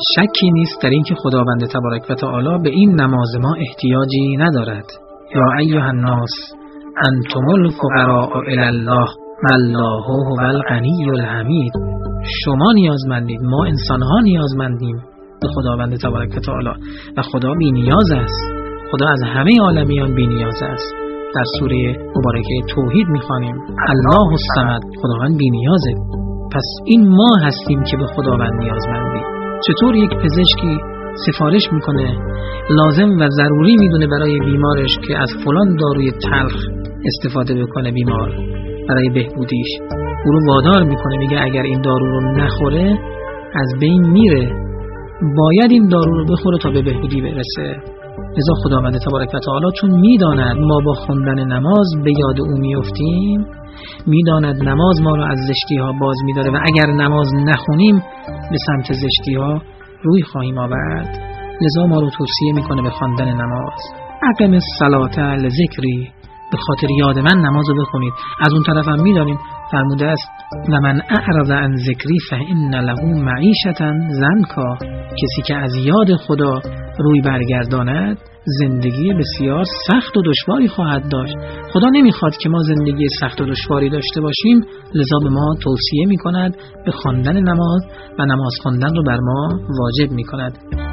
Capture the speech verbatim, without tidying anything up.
شکی نیست در این که خداوند تبارک و تعالی به این نماز ما احتیاجی ندارد. یا ایها الناس انتم الفقراء الی الله والله هو الغنی الحمید. شما نیازمندید، ما انسان‌ها نیازمندیم به خداوند تبارک و تعالی و خدا بی‌نیاز است. خدا از همه عالمیان بی‌نیاز است. در سوره مبارکه توحید می‌خوانیم الله الصمد، خداوند بی‌نیازه. پس این ما هستیم که به خداوند نیازمندیم. چطور یک پزشکی سفارش میکنه، لازم و ضروری میدونه برای بیمارش که از فلان داروی تلخ استفاده بکنه بیمار برای بهبودیش، او رو وادار میکنه، میگه اگر این دارو رو نخوره از بین میره، باید این دارو رو بخوره تا به بهبودی برسه. لذا خداوند تبارک و تعالی چون میداند ما با خوندن نماز به یاد او میافتیم، میداند نماز ما رو از زشتی ها باز میداره و اگر نماز نخونیم به سمت زشتی ها روی خواهیم آورد، لذا ما رو توصیه میکنه به خواندن نماز. اقم الصلاة لذکری، به خاطر یاد من نماز رو بخونید. از اون طرف هم میدانیم فرموده است و من اعرض عن ذکری فإن له معیشة ضنکا، کسی که از یاد خدا روی برگرداند زندگی بسیار سخت و دشواری خواهد داشت. خدا نمیخواد که ما زندگی سخت و دشواری داشته باشیم، لذا به ما توصیه میکند به خواندن نماز و نماز خواندن رو بر ما واجب میکند.